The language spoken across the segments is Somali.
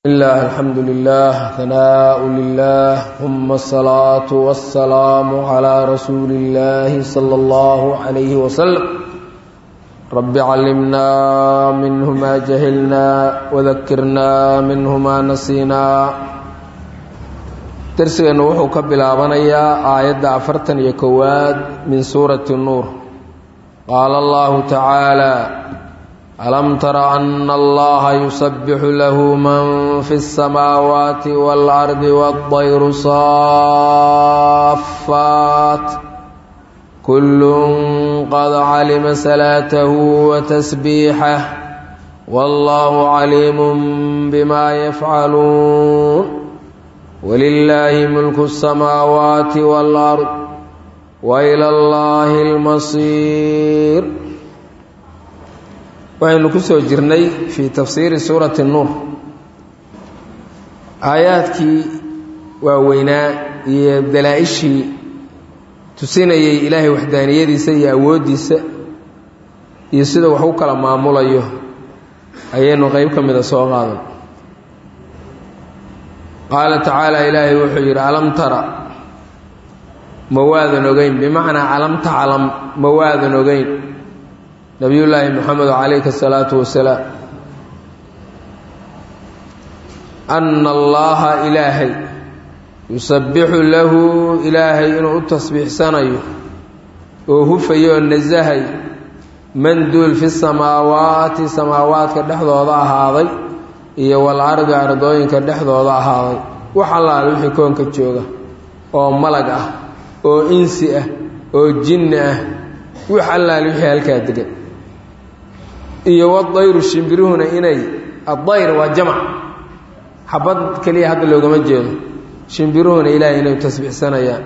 الله الحمد لله ثناء لله ثم الصلاة والسلام على رسول الله صلى الله عليه وسلم رب علمنا منه ما جهلنا وذكرنا منه ما نسينا درسنا وحو كبلابنيا آية 41 من سورة النور قال الله تعالى ألم تر أن الله يسبح له من في السماوات والأرض والطير صافات كل قد علم صلاته وتسبيحه والله عليم بما يفعلون ولله ملك السماوات والأرض وإلى الله المصير. waxaynu ku soo jirnay fi tafsiiri suurati nuur aayaadkii waaweynaa iyo dalaa'ishii tusinayay ilaahay waxdaaniyadiisa iyo awooddiisa iyo sida wax u kala maamulayo ayaynu qayb ka mida soo qaadan. qaala tacaala ilaahay wuxuu yidhi alam tara ma waadan ogeyn, bimacnaa alam taclam ma waadan ogeyn nabiyullaahi moxamed calayhi asalaatu wasalaam anna allaha ilaahay yusabbixu lahu ilaahay inuu u tasbiixsanayo oo hufayo oo nasahay man duul fi samaawaati samaawaadka dhexdooda ahaaday iyo wal ardi ardooyinka dhexdooda ahaaday wax allaale wixii koonka jooga oo malag ah oo insi ah oo jinni ah wax allaale wixii halkaa degan iyo wadayru shimbiruhuna inay adayr waa jamac xabad kaliya hadda loogama jeedo shimbiruhuna ilaahay inay tasbiixsanayaan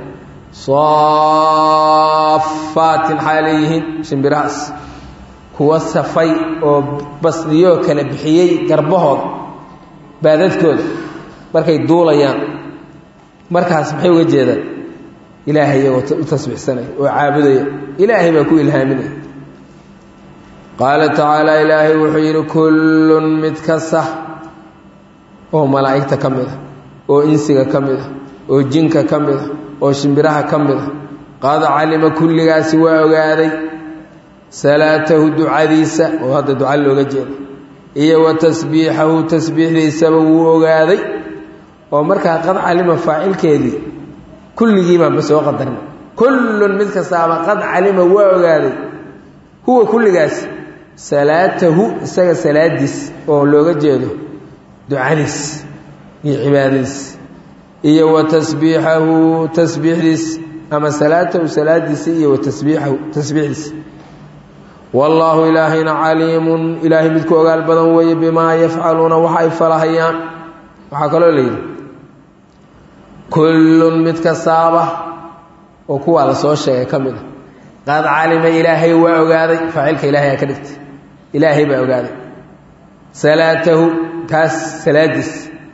saafaatin xaaleyihiin shimbirahaas kuwa safay oo basdiyo kala bixiyey garbahood baadadkooda markay duulayaan markaas maxay uga jeedaan ilaahay iyagoo u tasbiixsanaya oo caabudaya ilaahay baa ku ilhaaminaya. qaala tacaala ilaahay wuxuu yidhi kullun mid kasta oo malaa'igta ka mid a oo insiga ka mid a oo jinka ka mid a oo shimbiraha ka mid a qad calima kulligaasi waa ogaaday salaatahu ducadiisa oo hadda duca looga jeedo iyo wa tasbiixahu tasbiixdiisaba wuu ogaaday oo markaa qad calima faacilkeedii kulligii baanba soo qadarna kullun mid kastaaba qad calima waa ogaaday huwa kulligaas salaatahu isaga salaadiis oo looga jeedo ducadiis iyo cibaadadiis iyo wa tasbiixahu tasbiixdiis ama salaatahu salaadiisa iyo wa tasbiixahu tasbiixdiis wallaahu ilaahayna caliimun ilaahay midku ogaal badan weeye bimaa yafcaluuna waxa ay falahayaan. waxaa kaloo layidhi kullun mid kastaaba oo kuwaa la soo sheegay ka mid a qad calima ilaahay waa ogaaday faacilka ilaahay aa ka dhigtay ilaahay baa ogaaday salaatahu kaas salaadiis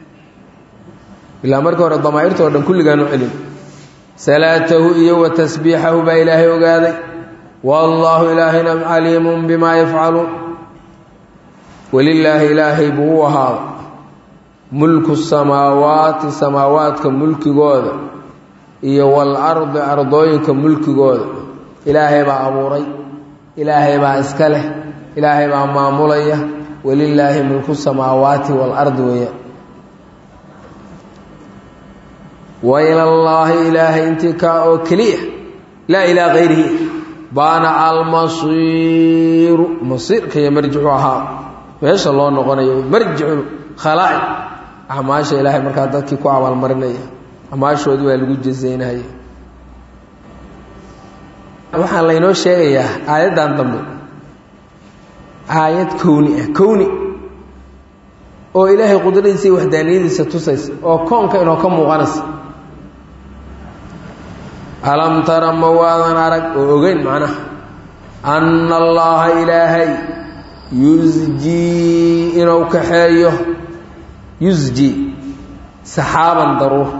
ilaa markii hore damaa'irta oo dhan kulligaan u celin salaatahu iyo wa tasbiixahu baa ilaahay ogaaday wallaahu ilaahayna caliimun bimaa yafcaluun walilaahi ilaahay buu u ahaaday mulku samaawaati samaawaadka mulkigooda iyo wal ardi ardooyinka mulkigooda ilaahay baa abuuray ilaahay baa iska leh ilaahay baa maamulaya walilaahi mulku samaawaati waalardi weeya wa ilallaahi ilaahay intii kaa oo keliya laa ilaa kayrihi baana almasiiru masiirka iyo marjicu ahaa meesha loo noqonayo marjicu khalaa'iq acmaasha ilaahay markaa dadkii ku abaalmarinaya acmaashoodii baa lagu jazaynaya. waxaa laynoo sheegayaa aayaddan dambe aayad kowni ah kowni oo ilaahay qudradiisa iyo waxdaaniyadiisa tusaysa oo koonka inoo ka muuqanaysa. alam tara ma waadan arag oo ogeyn macnaha anna allaha ilaahay yusjii inuu kaxeeyo yusji saxaaban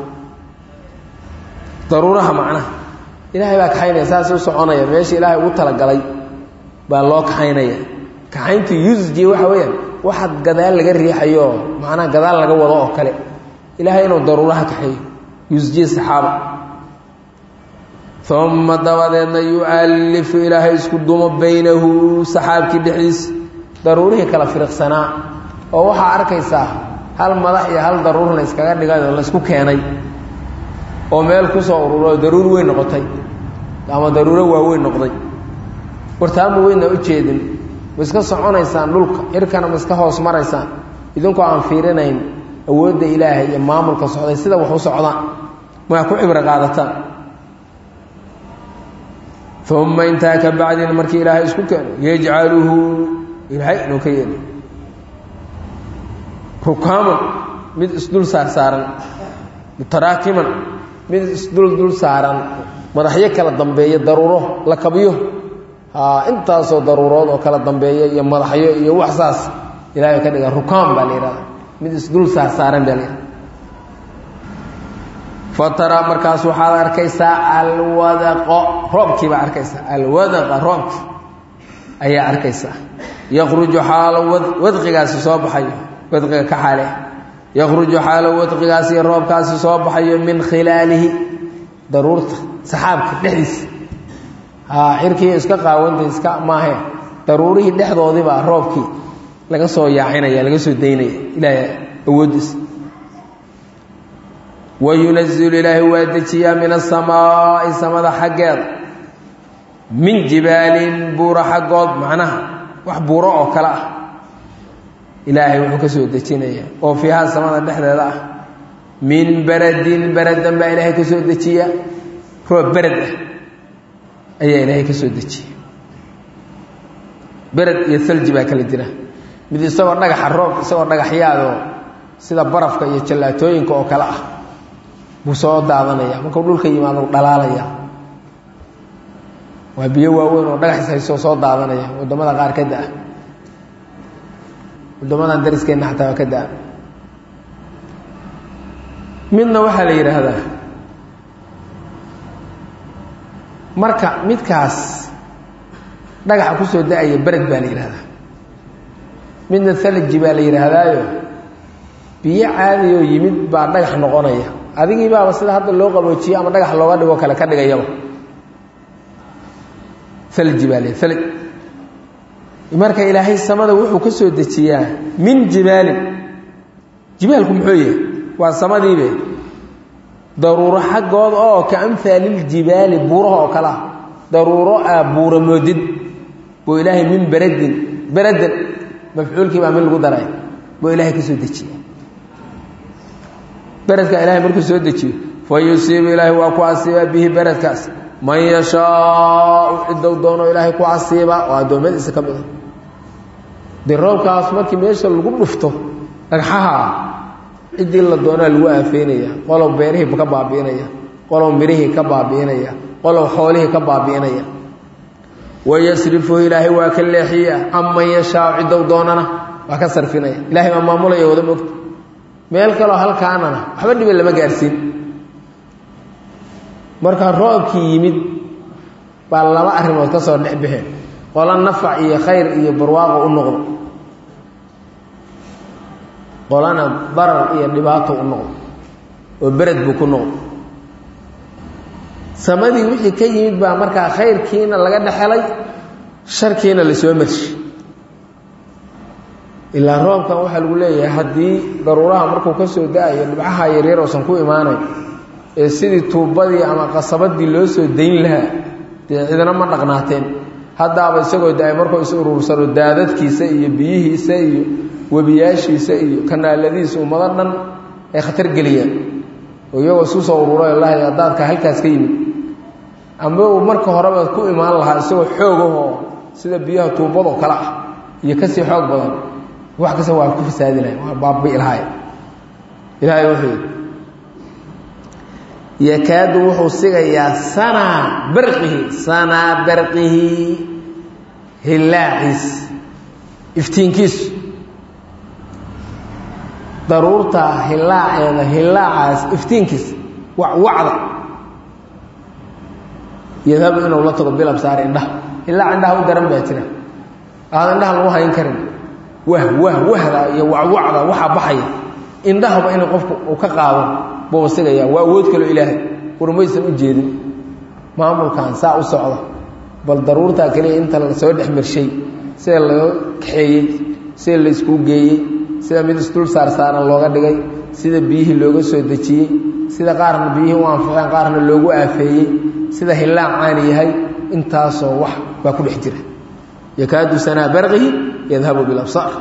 daruuraha macnaha ilaahay baa kaxaynaya saas u soconaya meesha ilaahay ugu talagalay baa loo kaxaynaya. kaxayntu yusji waxa weeyaan waxaad gadaal laga riixayo macnaha gadaal laga wado oo kale ilaahay inuu daruuraha kaxeeyo yusji saxaaba uma dabadeedna yu'allifu ilaahay isku dumo baynahu saxaabkii dhexdiisa daruurihii kala firiqsanaa oo waxaa arkaysaa hal madax iyo hal daruurna iskaga dhigay oo la isku keenay oo meel ku soo ururo daruur weyn noqotay ama daruuro waaweyn noqday wartaama weynna u jeedin ma iska soconaysaan dhulka cirkana ma iska hoos maraysaan idinkoo aan fiirinayn awoodda ilaahay iyo maamulka socday sida wax u socdaan ma ku cibro qaadataan uma intaa ka bacdina markii ilaahay isku keeno yajcaluhu ilaahay inuu ka yeelo rukaaman mid isdul saarsaaran mutaraakiman mid isdul saaran madaxyo kala dambeeya daruuro la kabiyo intaasoo daruurood oo kala dambeeya iyo madaxyo iyo wax saas ilaahay ka dhiga rukaam baa la yidhahda mid isdul saarsaaran baa la yidhahda fatara markaas waxaad arkaysaa alwadaqo roobkii baa arkaysaa alwadaqa roobkii ayaa arkaysaa yakhruju xaalo wadqigaasi soo baxayo wadqiga ka xaale yakhruju xaalo wadqigaasi iyo roobkaasi soo baxayo min khilaalihi daruurta saxaabka dhexdiisa cirkii iska qaawanta iska maahe daruurihii dhexdoodii baa roobkii laga soo yaacinaya laga soo daynaya ilaahay awoodiisa wayunazilu ilaahay waa dejiyaa min asamaa'i samada xaggeeda min jibaalin buuro xaggood macnaha wax buuro oo kale ah ilaahay wuxuu ka soo dejinaya oo fiihaa samada dhexdeeda ah min baradin baradan baa ilaahay ka soo dejiya roob barad ah ayaa ilaahay ka soo dejiya barad iyo salji baa kala jira mid isagoo dhagaxa roob isagoo dhagaxyaadoo sida barafka iyo jallaatooyinka oo kale ah buu soo daadanaya markuu dhulka yimaado dhalaalaya waa biyo waaweyn oo dhagax hayso soo daadanaya wadamada qaar ka daa wadamadan dariskeena xataa waa ka daa midna waxaa la yidhaahdaa marka midkaas dhagaxa kusoo da-aya berad baa la yidhahdaa midna salji baa la yidhaahdaayo biyo caadiyoo yimid baa dhagax noqonaya adigii baaba sida hadda loo qaboojiye ama dhagax looga dhigo kale ka dhigayaba salji baa le salj marka ilaahay samada wuxuu ka soo dejiyaa min jibaalin jibaalku muxuu yahay waa samadiibe daruuro xaggood oo ka amhaaliljibaali buuraha oo kale ah daruuro buura moodid buu ilaahay min baradin baradan mafcuulkii baa min lagu daray buu ilaahay ka soo dejiya baradka ilaahay markuu soo dejiyo fa yusiibu ilaahay waa ku asiibaa bihi baradkaas man yashaau ciddou doono ilaahay ku asiiba oo addoommadiisa ka mid a dee roobkaas markii meesha lagu dhufto dhagxaha ciddii la doonaa lagu aafeynaya qolow beerihii ka baabi'inaya qolow mirihii ka baabi'inaya qolow xoolihii ka baabi'inaya wayasrifuhu ilaahay waa ka leexiya aman yashaau ciddou doonana waa ka sarfinaya ilaahay baa maamulaya wada mogta meel kaloo halkaanana waxba dhibe lama gaarsiin markaa roobkii yimid baa laba arrimood ka soo dhex baxeen qola nafac iyo khayr iyo barwaaqo u noqdo qolana darar iyo dhibaato u noqdo oo berad buu ku noqdo samadii wixii ka yimid baa markaa khayrkiina laga dhexelay sharkiina la soo marshay ilaa roobkan waxaa lagu leeyahay haddii daruuraha markuu ka soo da-ayo dhibcaha yaryar oosan ku imaanayn ee sidii tuubadii ama qasabadii loo soo dayn lahaa dee cidna ma dhaqnaateen haddaaba isagoo da-ay markuu is uruursano daadadkiisa iyo biyihiisa iyo webiyaashiisa iyo kanaaladiisa ummado dhan ay khatar geliyaan oo iyagoo isu soo ururay lahay daadka halkaas ka yimid amba uu marka horeba ku imaan lahaa isagoo xoogahoo sida biyaha tuubadoo kale ah iyo kasii xoog badan wax kasta waa ku fasaadi lahay waa baabi'i lahay ilaahay wuxuu yakaadu wuxuu sigayaa sanaa barqihi hilaaciis iftiinkiisu daruurta hilaaceeda hilaacaas iftiinkiisa wacda yadhabu inuu la tago bilabsaar indhaha hilaac indhaha u daran baa jira aada indhaha lagu hayn karin wahda iyo wacwacda waxa baxaya indhahaba in qofku uu ka qaado boosagaya waa awood kale ilaahay warmaysan u jeedin maamulkan saa u socda bal daruurta kale inta la soo dhaxmarshay sida loo kaxeeyay sida la isku geeyay sida mid istul saaran looga dhigay sida biyihi looga soo dajiyay sida qaarna biyihi u anfacaan qaarna loogu aafeeyay sida hilaac aan yahay intaasoo wax baa ku dhex jira yakaadu sanaa barqihi yadhabu bil absar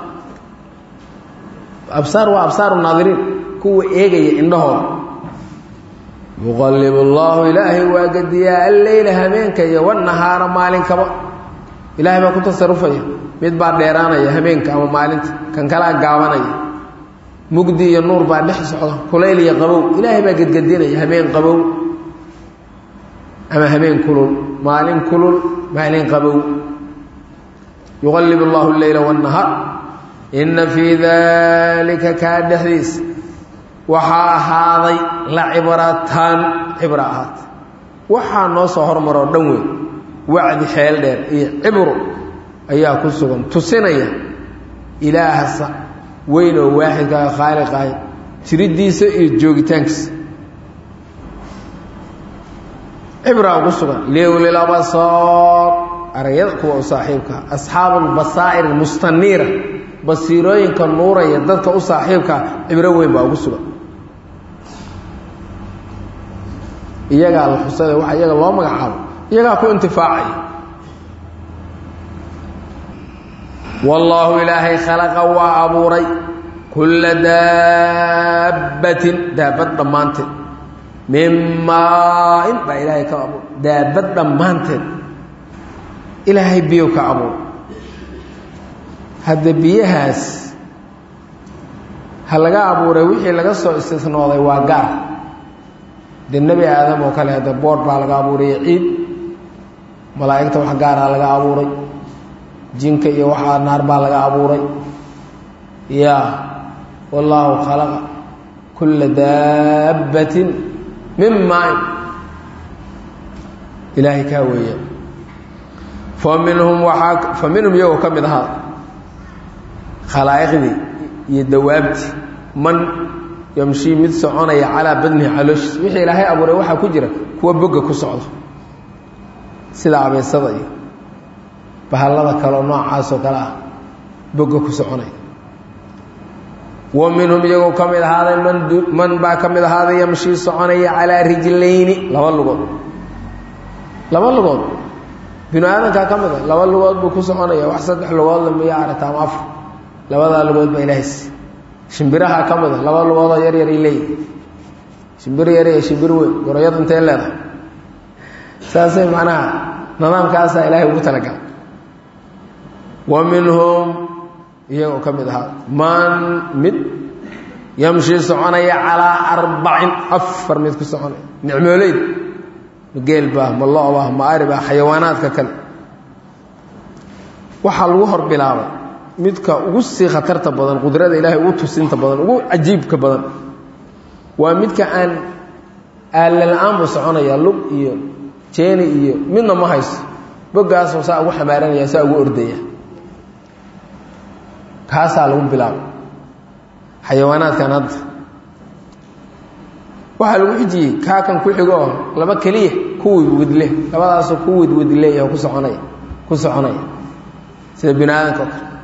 absar wa absar an-naadirin kuwa eegaya indhahooda yuqallibu Allahu ilaahi wa qadiya al-layla hameenka iyo wan-nahaara maalinkaba ilaahi baa ku tasarrufaya mid baa dheeraanaya hameenka ama maalinta kan kala gaabanaya mugdi iyo nuur baa dhex socda kulayl iyo qabow ilaahi baa gadgadinaya hameen qabow ama hameen kulul maalin qabow yuqallibu Allahu al-layla wan-nahaar inna fi dhalika kaadhis waxa ahaaday la cibratan cibraat waxa noo soo hormaro dhan weyn wacdi xeel dheer iyo cibro ayaa ku sugan tusinaya ilaahasa weyn oo waaxidka khaaliqay tiridiisa iyo joogitaankiisa cibra ugu sugan leewlil abasar arayada kuwa saaxiibka ashaabul basaa'ir mustanira basiirooyinka nuuraya dadka u saaxiibka cibro weyn baa ugu sugan iyaga la xusay waxa iyaga loo magacaabo iyaga ku intifaacay wallahu ilaahi khalaqa wa aburay kull dabbatin dabbad dhamaante mimma in ba ilaahi ka abuur dabbad dhamaante ilaahi biyo ka abuur hadda biyahaas halaga abuuray wixii laga soo istisnooday waa gaar nabi aadam oo kale hada boor baa laga abuuray ciid malaa'ikta wax gaar ah laga abuuray jinka iyo waxa naar baa laga abuuray ya wallahu khalaqa kull dabbatin mimma ilaahi ka weeya faminhum yaw kamid aha khalaa'iqdi iyo dawaabti man yamshi mid soconaya ala badni calosh wixii ilaahay abuuray waxa ku jira kuwa boga ku socda sida abeesada iyo bahalada kale noocaas oo kala boga ku soconay wa minhum yago kamid ahaaday man ba kamid ahaaday yamshi soconaya ala rijlayni laba lugood binu aadanka kamid laba lugood buu ku soconaya wax saddex lugood la miyaa aragtaa af labada lugood ba ilaahay shimbiraha kamid laba lugood yar yar ilay shimbir yar iyo shimbir weyn gorayad intee leedahay saasay macnaha nidaamkaas ilaahay ugu talagalay wa minhum iyago kamid aha man mid yamshi soconaya ala arba'in afar mid ku soconaya nicmoolay geel baa malooba ma ariba xayawaanaadka kale waxa lagu hor bilaabay midka ugu sii khatarta badan qudrada ilaahay ugu tusinta badan ugu ajiibka badan waa midka aan aalaan soconaya lug iyo jeeni iyo midna ma hayso bogaas oo saa ugu xamaaranaya saa ugu ordaya kaasa lagu bilaabo xayawaanaadkan hadda waxa lagu xijiyay kaakan ku xigo laba kaliya kuwii wadle labadaas oo kuwii wadle iyo ku soconaya sida binaanka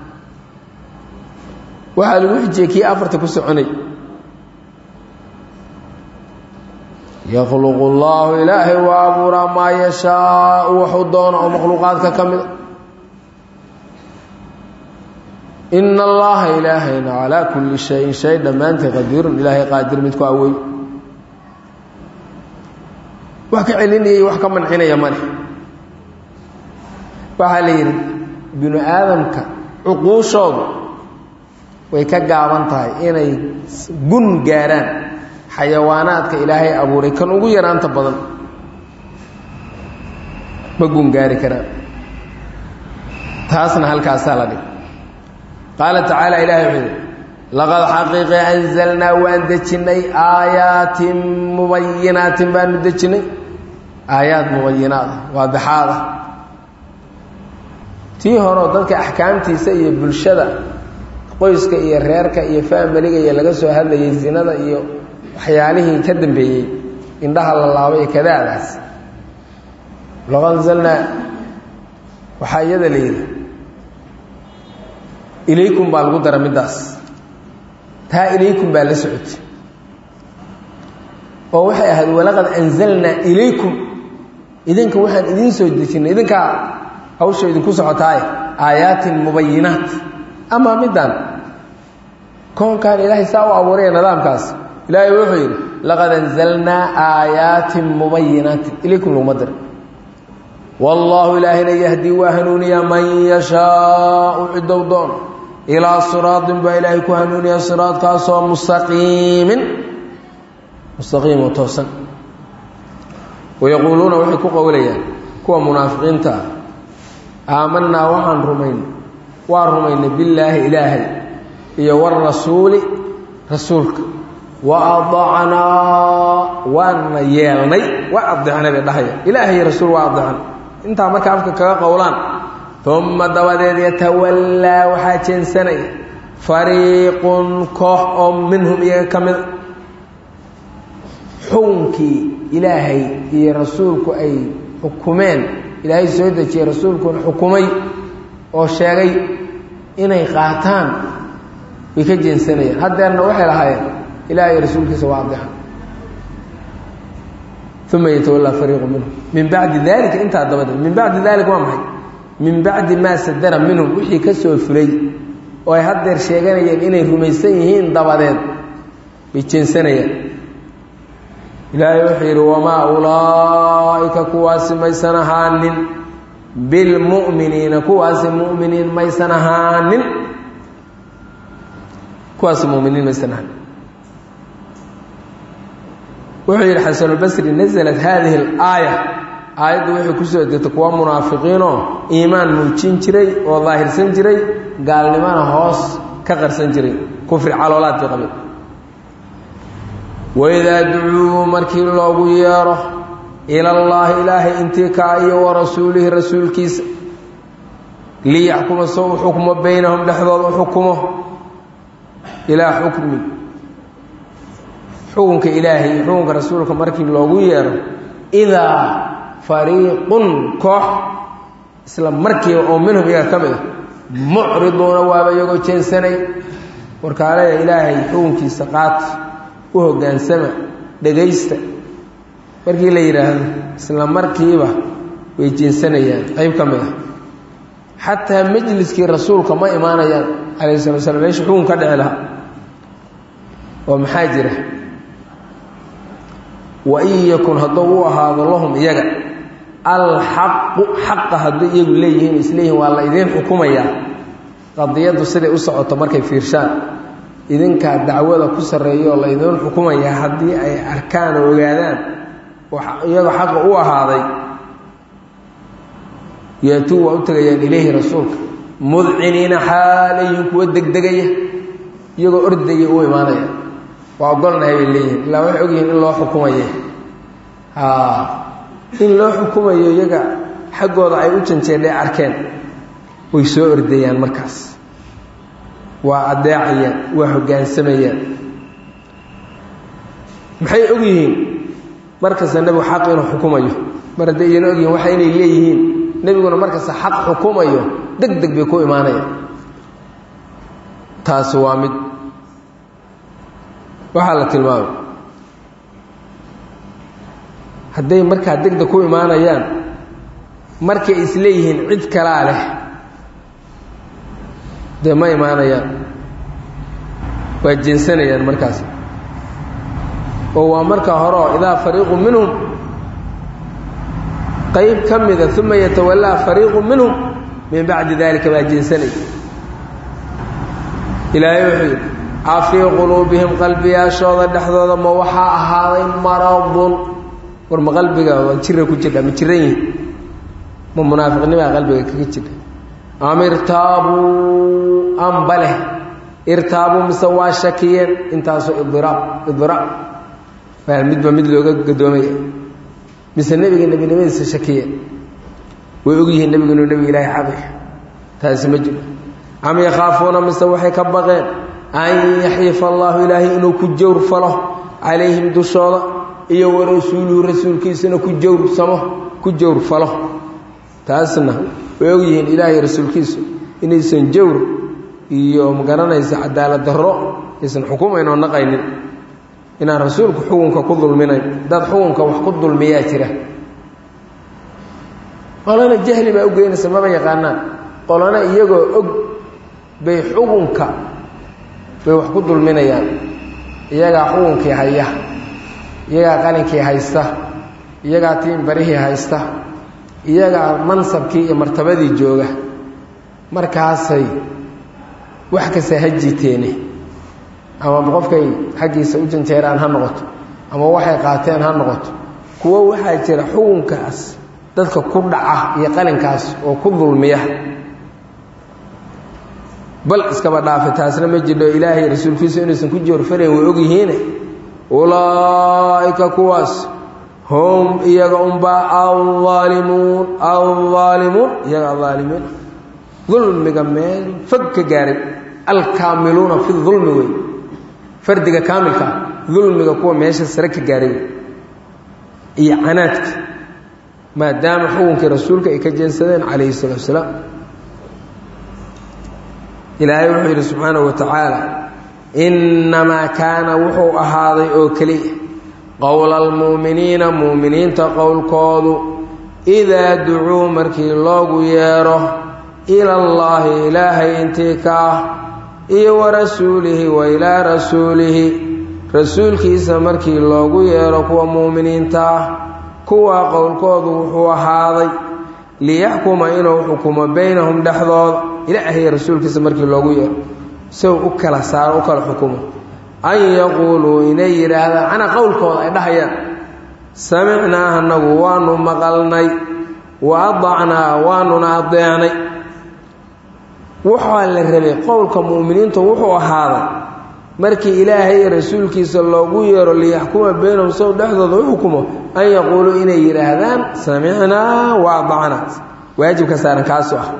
waxa lagu xijiyay kii afarta ku soconay yakhluqu Allahu ilaahi wa abura ma yashaa wa hudana oo makhluuqaadka kamid inna Allaha ilaahina ala kulli shay'in shay dhamaantii qadir ilaahi qaadir mid ku away wax ka celinayay wax ka mancinaya male waxa la yiri binu aadamka uquushooda way ka gaaban tahay inay gun gaaraan xayawaanaadka ilaahay abuuray kan ugu yaraanta badan ma gun gaari karaan taasna halkaas la dhig qaala ta'ala ilaahay laqad haqiqa anzalna wa andajinay ayatin mubayyinatin baan dajinay ayat mubayyinat waadixada tii hore dadka ahkaamtiisa iyo bulshada qoyska iyo reerka iyo faamiliga iyo laga soo hadlayay zinada iyo waxyaalihii ka dambeeyey indhaha la laabay kadaadaas laqad anzalnaa waxaa iyada la yidhi ilaykum baa lagu dara middaas taa ilaykum baa la socotay oo waxay ahayd walaqad anzalnaa ilaykum idinka waxaan idiin soo dejinay idinkaa hawsha idinku socotaaye aayaatin mubayinaat ama middan koonkaan ilaahay saa u abuuraya nidaamkaas ilaahay wuxuu yidhi laqad anzalnaa aayaatin mubayinaatin ilaykum laguma dira wallaahu ilaahina yahdii waa hanuuniyaa man yashaau cidow doon ilaa siraatin baa ilaahay ku hanuuniyaa siraadkaasoo mustaqiimin oo toosan wayaquuluuna waxay ku qowlayaan kuwa munaafiqiinta ah aamanaa waxaan rumaynay billaahi ilaahay iyo warasuuli rasuulka wa adacnaa waana yeelnay waa adeecnay bay dhahaya ilaahay iyo rasuul waa adeecnay intaa marka afka kaga qowlaan uma dabadeed yatawallaa waxaa jeensanaya fariiqun koox oo minhum iyaga ka mida xukunkii ilaahay iyo rasuulku ay xukumeen ilaahay soo dejiyey rasuulkuna xukumay oo sheegay inay qaataan way ka jeensanayaan haddeerna waxay lahaayeen ilaah iyo rasuulkiisa waa adeecan uma yatawallaa fariiqu minhum min bacdi dalika intaa dabadeed min bacdi dalika waa maxay min bacdi maa sadara minhum wixii ka soo fulay oo ay haddeer sheeganayeen inay rumaysan yihiin dabadeed way jeensanayaan ilaahay wuxuu yidhi wamaa ulaa'ika kuwaasi maysan ahaanin bilmu'miniina kuwaasi mu'miniin maysan ahaanin kuwaasi mu'miniin maysan ahaanin wuxuu yidhi xasanulbasri nasalat haadihi alaaya aayaddu waxay ku soo degtay kuwa munaafiqiinoo iimaan muujin jiray oo daahirsan jiray gaalnimana hoos ka qarsan jiray kufri caloolaadkii qabay waidaa ducuu markii loogu yeero ilallaahi ilaahay intii kaa iyo warasuulihi rasuulkiisa liyaxkuma soo u xukmo baynahum dhexdooda u xukumo ilaa xukmi xukunka ilaahay iyo xukunka rasuulka markii loogu yeero idaa fariiqun koox isla markiiba oo minhum iyaga ka mid a mucriduuna waaba iyagoo jeensanay warkaaleya ilaahay xukunkiisa qaata u hoggaansama dhegaysta markii la yidhaahdo isla markiiba way jeensanayaan qayb ka mid a xataa majliskii rasuulka ma imaanayaan calayhi salatu wasalaam meesha xukun ka dhici lahaa oo maxaa jira wain yakun hadduu u ahaado lahum iyaga alxaqu xaqa hadduu iyagu leeyihiin isleeyihin waa la idiin xukumayaa qadiyaddu siday u socoto markay fiirshaan idinkaa dacwada ku sarreeya oo la idiin xukumayaa haddii ay arkaan oo ogaadaan iyagoo xaqa u ahaaday yaatuu waa u tegayaan ilayhi rasuulka mudciniina xaalayihin kuwa degdegaya iyagoo ordaya u imaanaya waa ogolnahay bay leeyihin ilaa waxay ogyihiin in loo xukumaye in loo xukumayo iyaga xaggooda ay u janjeedhay arkeen way soo ordayaan markaas waa adeecayaan waa hoggaansamayaan maxay og yihiin markasta nebigu xaq inuu xukumayo mar hadday iyana ogyihiin waxa inay leeyihiin nebiguna markasta xaq xukumayo deg deg bay ku imaanayaan taasi waa mid waxaa la tilmaamay hadday markaa degdeg ku imaanayaan markay isleeyihiin cid kalaa leh dee ma imaanayaan waa jeensanayaan markaas oo waa markaa hore oo idaa fariiqu minhum qayb ka mida uma yatawallaa fariiqu minhum min bacdi dalika baa jeensanaya ilaahay wuxuu yidhi afii quluubihim qalbiyaashooda dhexdooda ma waxaa ahaaday maradun war ma qalbiga waa jira ku jirdha ma jiran yihin ma munaafiqnimaa qalbiga kaga jidha am irtaabuu amba leh irtaabuu mise waa shakiyeen intaasoo idiraab waa midba mid looga gadoomaya mise nebiga nebinimadiisa shakiyeen way og yihiin nebigu inuu nebiga ilaahay xaqi taasi ma jiro am yakhaafuna mise waxay ka baqeen an yaxiifa allahu ilaahay inuu ku jawr falo calayhim dushooda iyo warasuuluhu rasuulkiisana ku jawr falo taasna way ogyihiin ilaahay rasuulkiisu inaysan jawr iyo magaranaysa cadaalad darro aysan xukumaynoo naqaynin inaan rasuulku xukunka ku dulminayn dad xukunka wax ku dulmiyaa jira qolana jahli baa u geynaysa maba yaqaanaan qolana iyagoo og bay xukunka bay wax ku dulminayaan iyagaa xukunkii haya iyagaa qalinkii haysta iyagaa tiinbarihii haysta iyagaa mansabkii iyo martabadii jooga markaasay wax kasta ha jiiteene ama qofkay xaggiisa u janjeeraan ha noqoto ama waxay qaateen ha noqoto kuwo waxaa jira xukunkaas dadka ku dhaca iyo qalinkaas oo ku dulmiya bal iskaba dhaafe taasna ma jidho ilaahay rasuulkiisa inaysan ku joorfanayn way ogyihiine ulaa'ika kuwaas hum iyaga unbaa alzaalimuun iyaga alzaalimiin dulmiga meel fog ka gaaray alkaamiluuna fi dulmi wey fardiga kaamilka dulmiga kuwa meesha sare ka gaaray iyo canaadka maadaama xukunkii rasuulka ay ka jeensadeen calayhi salaatu wasalaam ilaahay wuxuu yidhi subxaanahu wa tacaala innamaa kaana wuxuu ahaaday oo keliya qowla almu'miniina mu'miniinta qowlkoodu idaa ducuu markii loogu yeedho ila allaahi ilaahay intii ka ah iyo warasuulihi wa ilaa rasuulihi rasuulkiisa markii loogu yeedho kuwa mu'miniinta ah kuwaa qowlkoodu wuxuu ahaaday liyaxkuma inuu xukumo baynahum dhexdooda ilaahay rasuulkiisa markii loogu yeedho si uu u kala saaro u kala xukumo an yaquuluu inay yidhaahdaan cana qowlkooda ay dhahayaan samicnaa anagu waanu maqalnay wa adacnaa waanuna adeecnay waxaa la rabay qowlka mu'miniintu wuxuu ahaaday markii ilaahay rasuulkiisa loogu yeero liyaxkuma baynahum sow dhexdooda u xukumo an yaquuluu inay yidhaahdaan samicnaa wa adacnaa waajibka saaran kaasu ah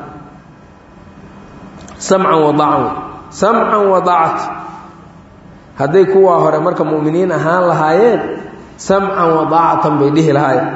samcan wadacat hadday kuwaa hore marka mu'miniin ahaan lahaayeen samcan wadaacatan bay dhihi lahaayeen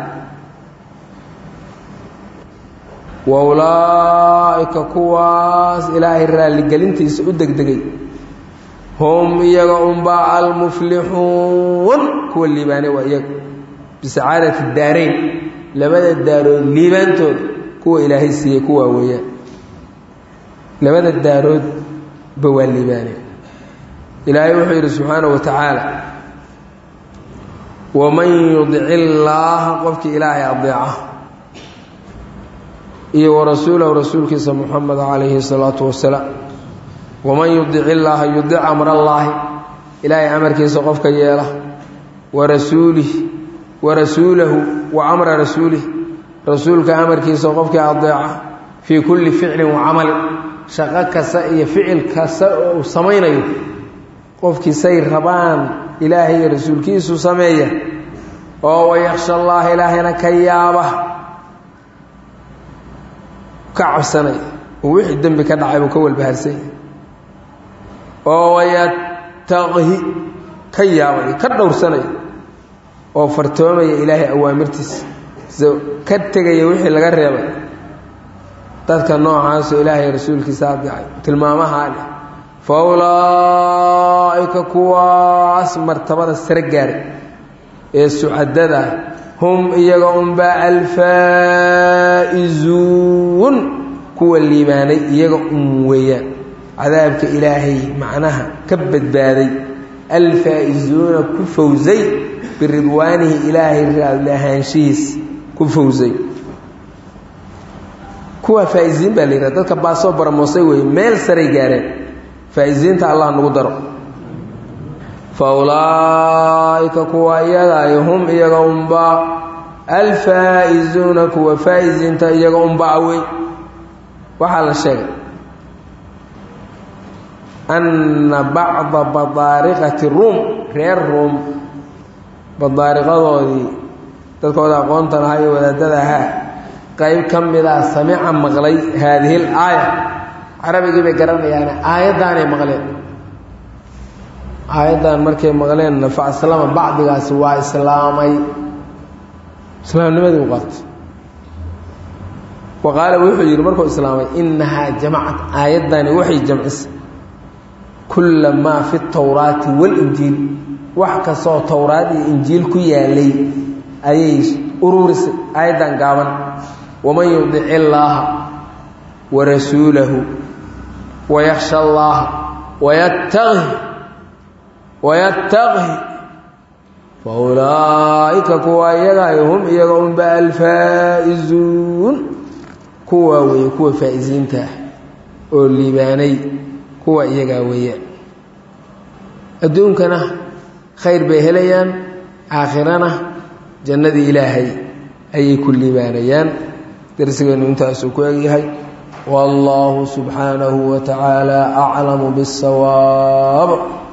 wa ulaa'ika kuwaas ilaahay raalligelintiisa u degdegay hum iyaga unbaa almuflixuun kuwa liibaanay waa iyaga bisacaadati daarayn labada daarood liibaantooda kuwa ilaahay siiyey kuwaa weeyaan labada daaroodba waa liibaanay ilaahay wuxuu yidhi subxaanahu wa tacaala waman yudici illaaha qofkii ilaahay adeeca iyo warasuulahu rasuulkiisa muxamed calayhi salaatu wasalaam waman yudic illaaha yudic amrallaahi ilaahay amarkiisa qofka yeela warasuulahu wa amra rasuulih rasuulka amarkiisa qofkii adeeca fii kulli ficlin wa camalin shaqo kasta iyo ficil kasta oo uu samaynayo qofkii say rabaan ilaahay iyo rasuulkiisu sameeya oo wayakhsha allaha ilaahayna ka yaaba ka cabsanaya oo wixii dembi ka dhacay buu ka walbaharsanya oo wayattaqhi ka yaabaya ka dhowrsanaya oo fartoomaya ilaahay awaamirtiisa ka tegaya wixii laga reebay dadka noocaasoo ilaahay rasuulkiisa adeecay tilmaamaha leh fa ulaa'ika kuwaas martabada sare gaaray ee sucadada hum iyaga unbaa alfaa'izuun kuwa liibaanay iyaga weeyaan cadaabka ilaahay macnaha ka badbaaday alfaa'izuuna ku fawsay biridwaanihi ilaahay raadli ahaanshihiis ku fawsay kuwa faa'iziin baa la yidhaha dadka baasoo baramoosay weeye meel saray gaareen faa'iziinta allah nagu daro fa ulaa'ika kuwa iyagaay hum iyaga unbaa alfaa'izuuna kuwa faa'iziinta iyaga unbaa wey waxaa la sheegay anna bacda badaariqati ruum reer ruum badaariqadoodii dadkooda aqoonta lahaa iyo wadaadada ahaa qayb ka mida samica maqlay haadihi alaaya carabigii bay garanayaan aayaddaanay maqleen aayaddan markay maqleenna fa aslama bacdigaasi waa islaamay islaamnimadii u qaatay wa qaala wuxuu yidhi markuu islaamay innahaa jamacat aayaddani waxay jamcisay kulla maa fi tawraati walinjiil wax kastoo towraad iyo injiil ku yaalay ayay uruurisay aayaddan gaaban waman yudic illaaha warasuulahu wayakhsha allaaha wayattaqhi fa ulaa'ika kuwa iyaga hum iyaga unba alfaa'izuun kuwa weeye kuwa faa'iziinta ah oo liibaanay kuwa iyagaa weeyaan adduunkana khayr bay helayaan aakhirana jannadii ilaahay ayay ku liibaanayaan darsigeennu intaasuu ku egyahay wallaahu subxaanahu wa tacaala aclamu biاsawaab